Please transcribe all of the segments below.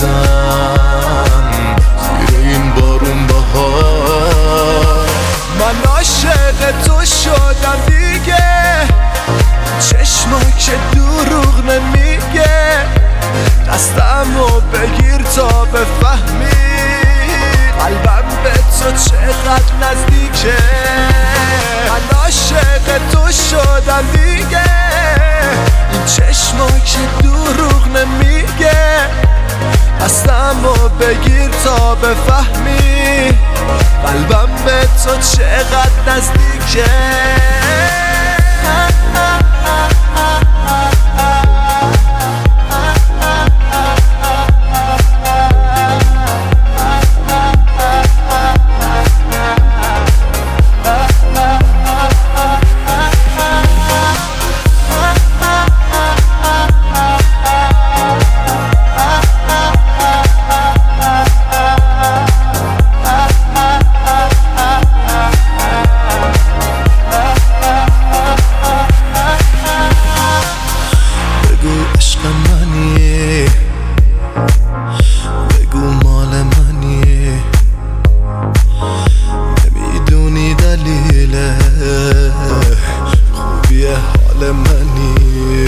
عزیزم زیر این بارون بهار. من عاشق تو شدم دیگه، چشما که دروغ نمیگه، دستمو بگیر تا بفهمی قلبم به تو چقدر نزدیکه. من عاشق تو شدم دیگه، این چشما که دروغ نمیگه، دستمو بگیر تا بفهمی قلبم به تو چقدر نزدیکه. بگو مال منیه، نمیدونی دلیل خوبی حال منیه.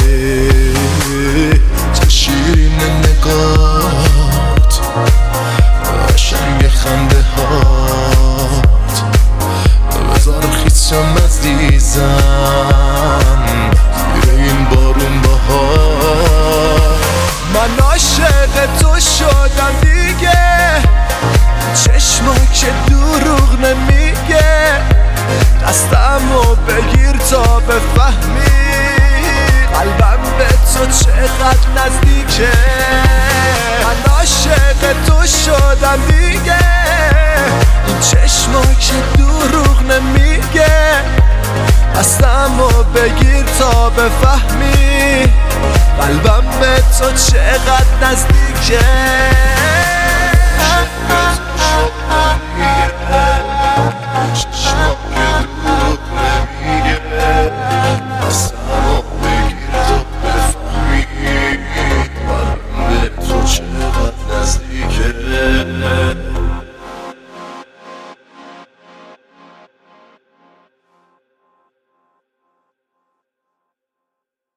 چه شیرین نگات، قشنگ خنده هات، بذار خیسم عزیزم زیر این بارون بهار. من عاشق تو شدم دیگه، چشما که دروغ نمیگه، دستمو بگیر تا بفهمی قلبم به تو چقدر نزدیکه. من عاشق تو شدم دیگه، این چشما که دروغ نمیگه، دستمو بگیر تا بفهمی قلبم به تو چقدر نزدیکه.